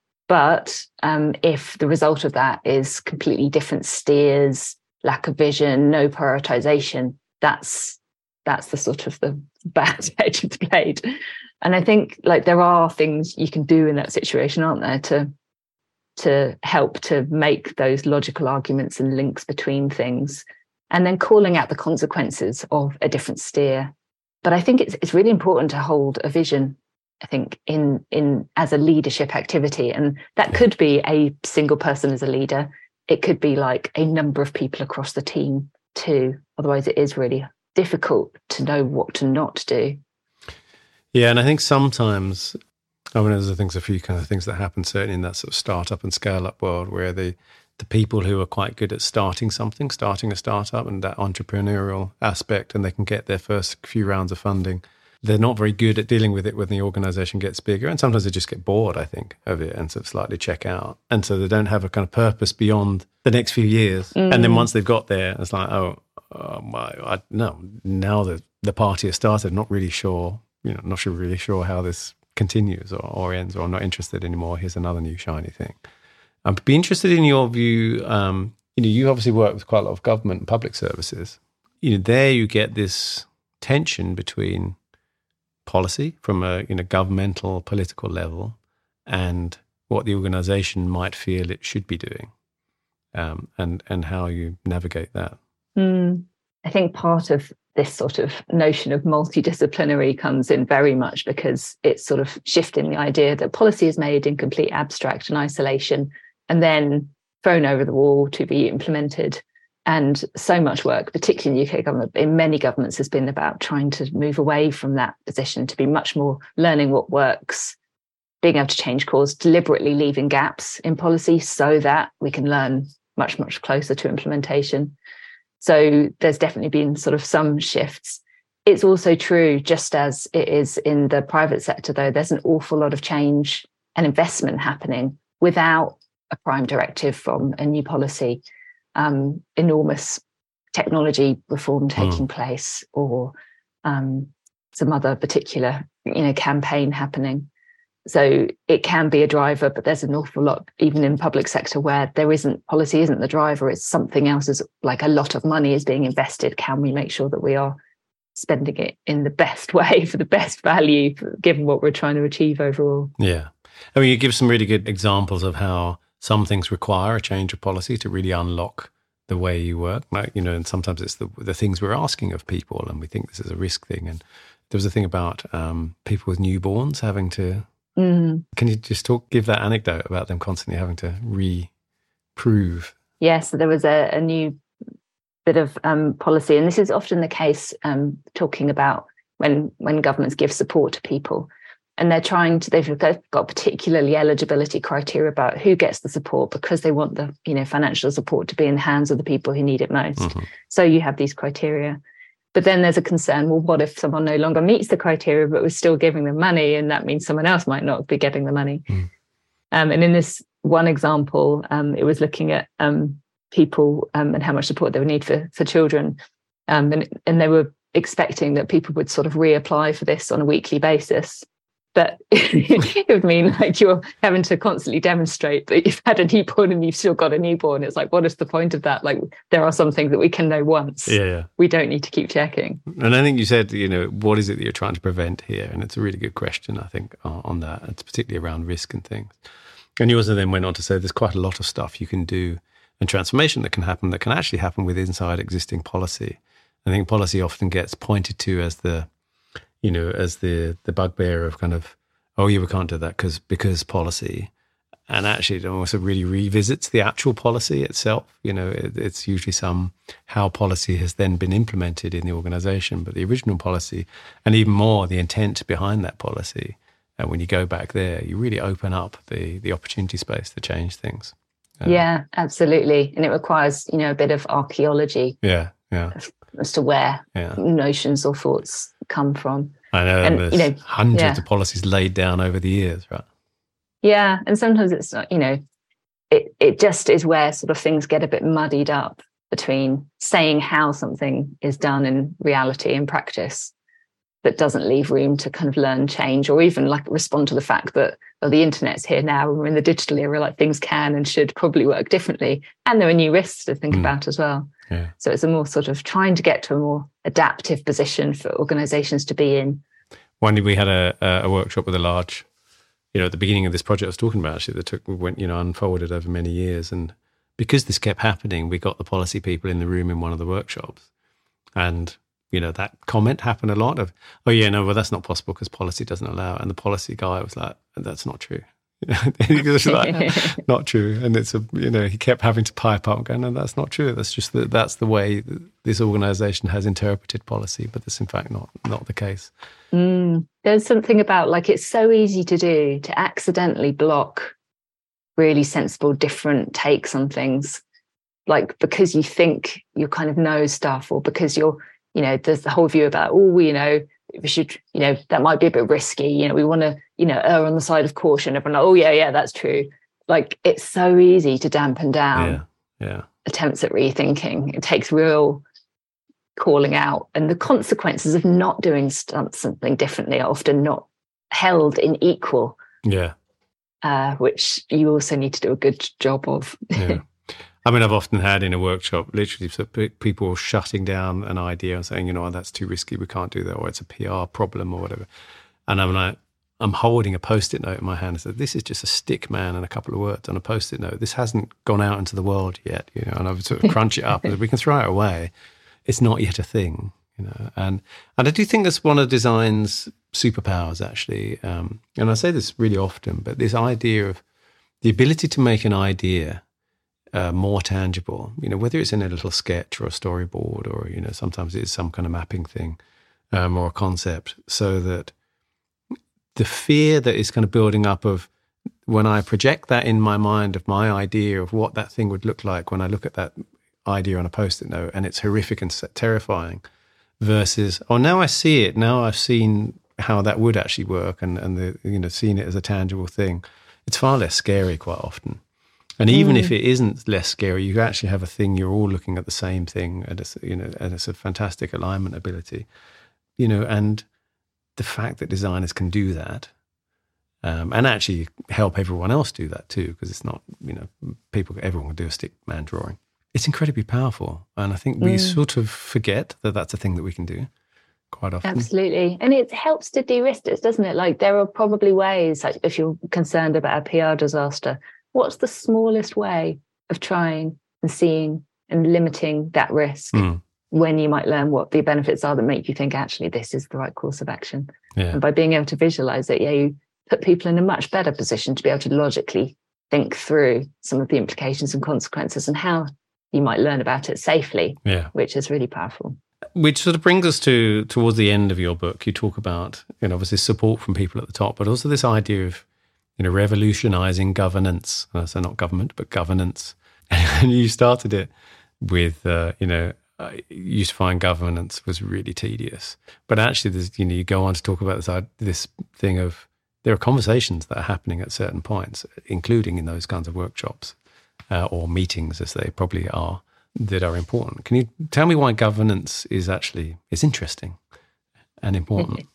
But um, if the result of that is completely different steers, lack of vision, no prioritization, that's that's the sort of the bad edge of the blade. And I think like there are things you can do in that situation, aren't there, to to help to make those logical arguments and links between things, and then calling out the consequences of a different steer. But I think it's it's really important to hold a vision, I think, in in as a leadership activity. And that Yeah. could be a single person as a leader. It could be like a number of people across the team too. Otherwise it is really difficult to know what to not do. Yeah, and I think sometimes, I mean, there's I think a few kind of things that happen certainly in that sort of startup and scale-up world, where the the people who are quite good at starting something, starting a startup and that entrepreneurial aspect, and they can get their first few rounds of funding, they're not very good at dealing with it when the organization gets bigger. And sometimes they just get bored, I think, of it and sort of slightly check out. And so they don't have a kind of purpose beyond the next few years. Mm. And then once they've got there, it's like, oh, oh my, I, no, now that the party has started, not really sure, you know, not sure, really sure how this continues or, or ends, or I'm not interested anymore. Here's another new shiny thing. I'd be interested in your view. Um, you know, you obviously work with quite a lot of government and public services. You know, there you get this tension between policy from a you know governmental political level and what the organisation might feel it should be doing, um, and and how you navigate that. Mm. I think part of this sort of notion of multidisciplinary comes in very much because it's sort of shifting the idea that policy is made in complete abstract and isolation and then thrown over the wall to be implemented. And so much work, particularly in the U K government, in many governments, has been about trying to move away from that position to be much more learning what works, being able to change course, deliberately leaving gaps in policy so that we can learn much, much closer to implementation. So there's definitely been sort of some shifts. It's also true, just as it is in the private sector, though, there's an awful lot of change and investment happening without a prime directive from a new policy. Um, enormous technology reform taking mm. place, or um, some other particular, you know, campaign happening. So it can be a driver, but there's an awful lot, even in public sector, where there isn't policy, isn't the driver. It's something else. Is like a lot of money is being invested. Can we make sure that we are spending it in the best way for the best value, given what we're trying to achieve overall? Yeah, I mean, you give some really good examples of how some things require a change of policy to really unlock the way you work. Like, you know, and sometimes it's the the things we're asking of people, and we think this is a risk thing. And there was a thing about um, people with newborns having to. Mm. Can you just talk, give that anecdote about them constantly having to reprove? Yes, so there was a, a new bit of um, policy, and this is often the case. Um, talking about when when governments give support to people. And they're trying to, they've got particularly eligibility criteria about who gets the support because they want the, you know, financial support to be in the hands of the people who need it most. Mm-hmm. So you have these criteria. But then there's a concern, well, what if someone no longer meets the criteria, but we're still giving them money? And that means someone else might not be getting the money. Mm. Um, and in this one example, um, it was looking at um, people um, and how much support they would need for, for children. Um, and, and they were expecting that people would sort of reapply for this on a weekly basis. But it would mean like you're having to constantly demonstrate that you've had a newborn and you've still got a newborn. It's like, what is the point of that? Like, there are some things that we can know once. Yeah, yeah. We don't need to keep checking. And I think you said, you know, what is it that you're trying to prevent here? And it's a really good question, I think, on that. It's particularly around risk and things. And you also then went on to say there's quite a lot of stuff you can do and transformation that can happen that can actually happen with inside existing policy. I think policy often gets pointed to as the you know, as the the bugbear of kind of, oh, yeah, we can't do that because because policy. And actually it also really revisits the actual policy itself. You know, it, it's usually some how policy has then been implemented in the organisation, but the original policy, and even more the intent behind that policy. And when you go back there, you really open up the the opportunity space to change things. Um, yeah, absolutely. And it requires, you know, a bit of archaeology. Yeah, yeah. as to where yeah. notions or thoughts come from. I know, and, and there's you know, hundreds yeah. of policies laid down over the years, right? Yeah, and sometimes it's not, you know, it, it just is where sort of things get a bit muddied up between saying how something is done in reality and practice that doesn't leave room to kind of learn, change, or even like respond to the fact that, well, the internet's here now and we're in the digital era, like things can and should probably work differently. And there are new risks to think mm. about as well. Yeah. So it's a more sort of trying to get to a more adaptive position for organizations to be in. One day we had a, a workshop with a large, you know, at the beginning of this project I was talking about, actually, that took, went, you know, unfolded over many years. And because this kept happening, we got the policy people in the room in one of the workshops. And, you know, that comment happened a lot of, oh, yeah, no, well, that's not possible because policy doesn't allow it. And the policy guy was like, that's not true. He was like, not true. And it's a, you know, he kept having to pipe up and go, no, that's not true. That's just the, that's the way that this organization has interpreted policy, but that's in fact not, not the case. Mm, there's something about like, it's so easy to do to accidentally block really sensible, different takes on things. Like because you think you kind of know stuff, or because you're, you know, there's the whole view about, oh, you know, we should, you know, that might be a bit risky. You know, we want to, you know, err on the side of caution. Everyone, like, oh yeah, yeah, that's true. Like it's so easy to dampen down yeah, yeah. attempts at rethinking. It takes real calling out, and the consequences of not doing st- something differently are often not held in equal. Yeah, uh, which you also need to do a good job of. Yeah. I mean, I've often had in a workshop, literally, so people shutting down an idea and saying, you know, oh, that's too risky, we can't do that, or it's a P R problem or whatever. And I'm like, I'm holding a Post-it note in my hand and said, this is just a stick man and a couple of words on a Post-it note. This hasn't gone out into the world yet, you know, and I've sort of crunch it up and we can throw it away. It's not yet a thing, you know. And and I do think that's one of design's superpowers, actually. Um, and I say this really often, but this idea of the ability to make an idea Uh, more tangible, you know, whether it's in a little sketch or a storyboard, or, you know, sometimes it's some kind of mapping thing um, or a concept, so that the fear that is kind of building up of when I project that in my mind of my idea of what that thing would look like when I look at that idea on a Post-it note and it's horrific and terrifying, versus, oh, now I see it, now I've seen how that would actually work, and, and the, you know, seeing it as a tangible thing, it's far less scary quite often. And even mm. if it isn't less scary, you actually have a thing, you're all looking at the same thing, and it's, you know, and it's a fantastic alignment ability, you know, and the fact that designers can do that um, and actually help everyone else do that too, because it's not, you know, people, everyone can do a stick man drawing. It's incredibly powerful. And I think we mm. sort of forget that that's a thing that we can do quite often. Absolutely. And it helps to de-risk it, doesn't it? Like there are probably ways, like if you're concerned about a P R disaster, what's the smallest way of trying and seeing and limiting that risk mm. when you might learn what the benefits are that make you think, actually, this is the right course of action? Yeah. And by being able to visualize it, yeah, you put people in a much better position to be able to logically think through some of the implications and consequences and how you might learn about it safely, yeah. which is really powerful. Which sort of brings us to towards the end of your book. You talk about, you know, obviously support from people at the top, but also this idea of, you know, revolutionizing governance. Uh, so not government, but governance. And you started it with, uh, you know, uh, you used to find governance was really tedious. But actually, there's, you know, you go on to talk about this, uh, this thing of there are conversations that are happening at certain points, including in those kinds of workshops uh, or meetings, as they probably are, that are important. Can you tell me why governance is actually is interesting and important?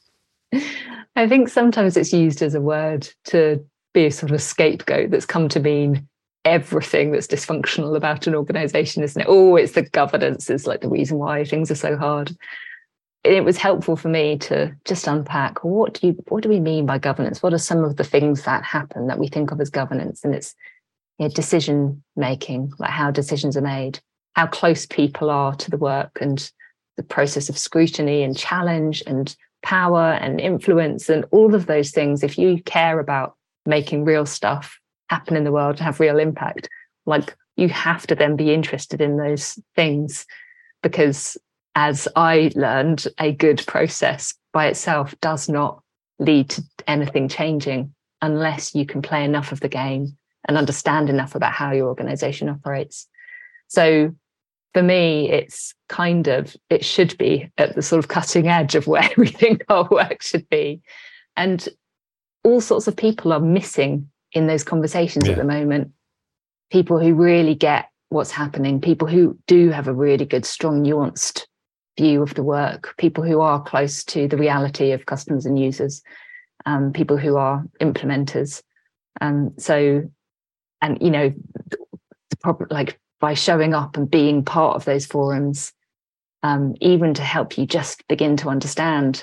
I think sometimes it's used as a word to be a sort of scapegoat that's come to mean everything that's dysfunctional about an organization, isn't it? Oh, it's the governance is like the reason why things are so hard. It was helpful for me to just unpack what do you what do we mean by governance? What are some of the things that happen that we think of as governance? And it's, you know, decision making, like how decisions are made, how close people are to the work, and the process of scrutiny and challenge and power and influence and all of those things. If you care about making real stuff happen in the world to have real impact, like you have to then be interested in those things, because as I learned, a good process by itself does not lead to anything changing unless you can play enough of the game and understand enough about how your organization operates. So for me, it's kind of, it should be at the sort of cutting edge of where we think our work should be. And all sorts of people are missing in those conversations yeah. at the moment. People who really get what's happening, people who do have a really good, strong, nuanced view of the work, people who are close to the reality of customers and users, um, people who are implementers. Um, so, and, you know, the problem, like by showing up and being part of those forums, um, even to help you just begin to understand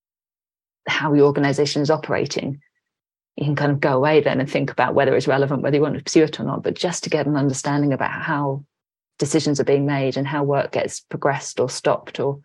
how your organization is operating, you can kind of go away then and think about whether it's relevant, whether you want to pursue it or not, but just to get an understanding about how decisions are being made and how work gets progressed or stopped or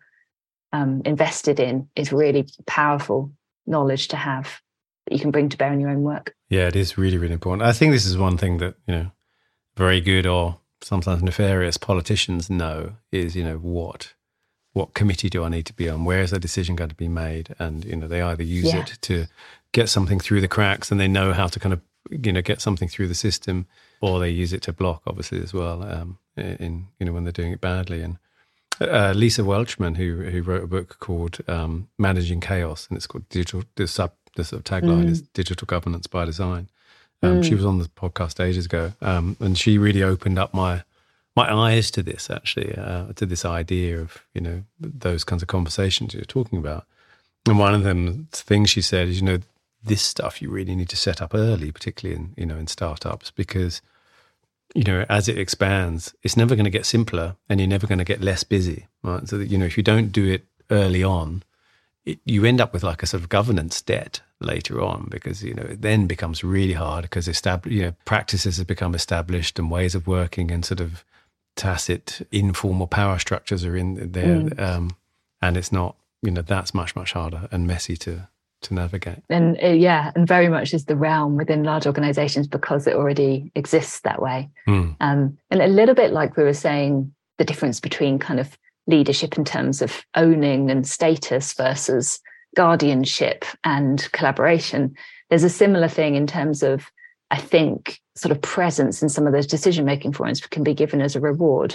um, invested in is really powerful knowledge to have that you can bring to bear in your own work. Yeah, it is really, really important. I think this is one thing that, you know, very good or sometimes nefarious politicians know is, you know, what what committee do I need to be on? Where is the decision going to be made? And, you know, they either use yeah. it to get something through the cracks and they know how to kind of, you know, get something through the system, or they use it to block, obviously, as well, um, in, you know, when they're doing it badly. And uh, Lisa Welchman, who who wrote a book called um, Managing Chaos, and it's called Digital, the sub, the sort of tagline mm. is Digital Governance by Design. Um, mm. She was on the podcast ages ago, um, and she really opened up my my eyes to this, actually, uh, to this idea of, you know, those kinds of conversations you're talking about. And one of them things she said is, you know, this stuff you really need to set up early, particularly in, you know, in startups, because, you know, as it expands, it's never going to get simpler and you're never going to get less busy, right? So that, you know, if you don't do it early on, it, you end up with like a sort of governance debt later on, because, you know, it then becomes really hard because established, you know, practices have become established and ways of working and sort of tacit, informal power structures are in there. Mm. Um, and it's not, you know, that's much, much harder and messy to to navigate. And uh, yeah, and very much is the realm within large organizations because it already exists that way. Mm. Um, and a little bit like we were saying, the difference between kind of leadership in terms of owning and status versus guardianship and collaboration. There's a similar thing in terms of, I think, sort of presence in some of those decision-making forums can be given as a reward,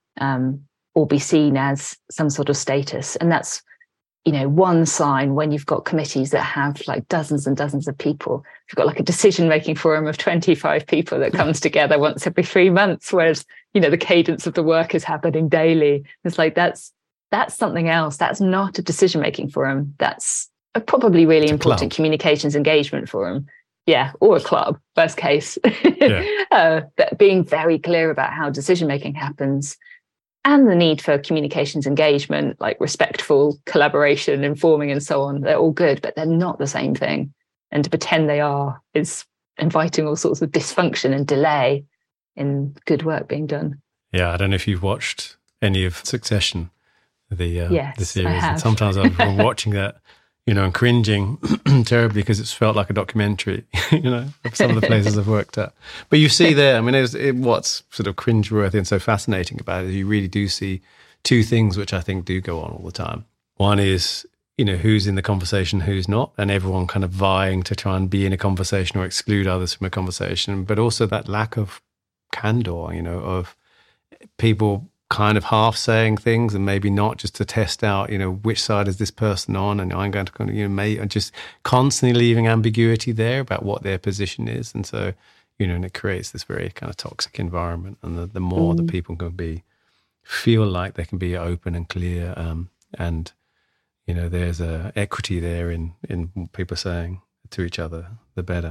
um, or be seen as some sort of status. And that's, you know, one sign when you've got committees that have like dozens and dozens of people. You've got like a decision-making forum of twenty-five people that comes together once every three months, whereas, you know, the cadence of the work is happening daily. It's like, that's that's something else. That's not a decision-making forum. That's a probably really it's important communications engagement forum. Yeah, or a club, worst case. Yeah. uh, but being very clear about how decision-making happens and the need for communications engagement, like respectful collaboration, informing and so on, they're all good, but they're not the same thing. And to pretend they are is inviting all sorts of dysfunction and delay in good work being done. Yeah, I don't know if you've watched any of Succession, the, uh, yes, the series. And sometimes I've been watching that, you know, and cringing terribly because it's felt like a documentary, you know, of some of the places I've worked at. But you see there, I mean, it was, it, what's sort of cringeworthy and so fascinating about it is you really do see two things which I think do go on all the time. One is, you know, who's in the conversation, who's not, and everyone kind of vying to try and be in a conversation or exclude others from a conversation, but also that lack of candor, you know, of people kind of half saying things and maybe not, just to test out, you know, which side is this person on, and I'm going to kind of, you know, may, just constantly leaving ambiguity there about what their position is. And so, you know, and it creates this very kind of toxic environment. And the, the more mm. that people can be, feel like they can be open and clear, um, and, you know, there's a equity there in, in what people are saying to each other, the better.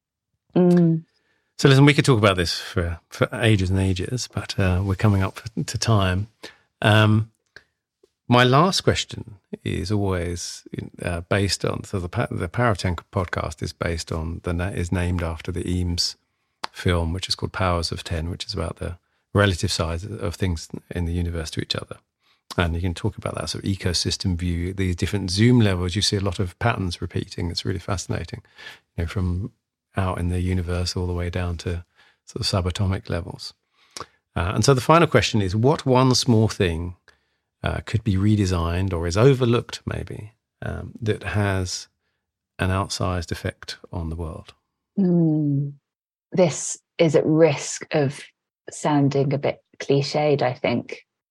Mm. So listen, we could talk about this for, for ages and ages, but uh, we're coming up to time. Um, my last question is always uh, based on, so the the Power of ten podcast is based on, the is named after the Eames film, which is called Powers of ten, which is about the relative size of things in the universe to each other. And you can talk about that sort of ecosystem view, these different zoom levels. You see a lot of patterns repeating. It's really fascinating, you know, from out in the universe all the way down to sort of subatomic levels. Uh, and so the final question is, what one small thing uh, could be redesigned or is overlooked maybe um, that has an outsized effect on the world? Mm. This is at risk of sounding a bit cliched, I think.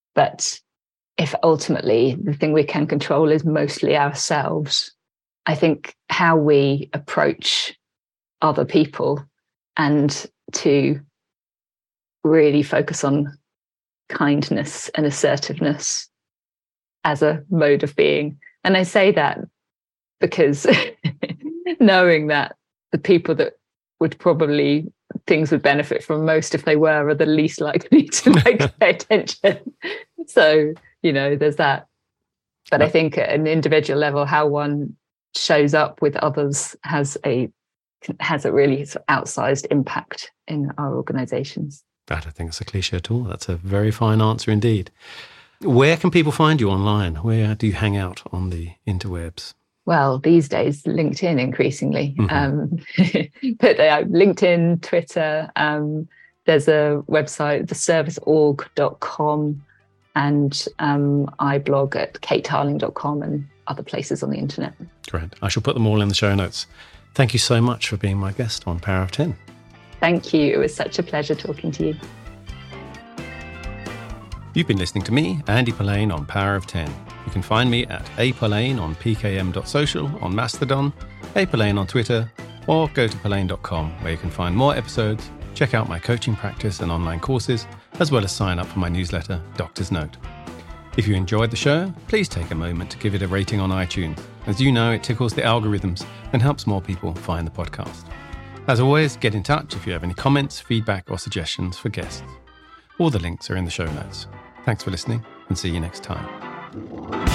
But if ultimately the thing we can control is mostly ourselves, I think how we approach other people and to really focus on kindness and assertiveness as a mode of being. And I say that because knowing that the people that would probably things would benefit from most if they were are the least likely to like pay attention. So, you know, there's that. But I think at an individual level, how one shows up with others has a has a really outsized impact in our organizations. I don't think it's a cliche at all. That's a very fine answer indeed. Where can people find you online? Where do you hang out on the interwebs? Well, these days, LinkedIn increasingly. Mm-hmm. Um, but uh, LinkedIn, Twitter, um, there's a website, the service org dot com, and um, I blog at kate harling dot com and other places on the internet. Great. I shall put them all in the show notes. Thank you so much for being my guest on Power of ten. Thank you. It was such a pleasure talking to you. You've been listening to me, Andy Polaine, on Power of ten. You can find me at a polaine on p k m dot social, on Mastodon, a polaine on Twitter, or go to polaine dot com, where you can find more episodes, check out my coaching practice and online courses, as well as sign up for my newsletter, Doctor's Note. If you enjoyed the show, please take a moment to give it a rating on iTunes. As you know, it tickles the algorithms and helps more people find the podcast. As always, get in touch if you have any comments, feedback, or suggestions for guests. All the links are in the show notes. Thanks for listening, and see you next time.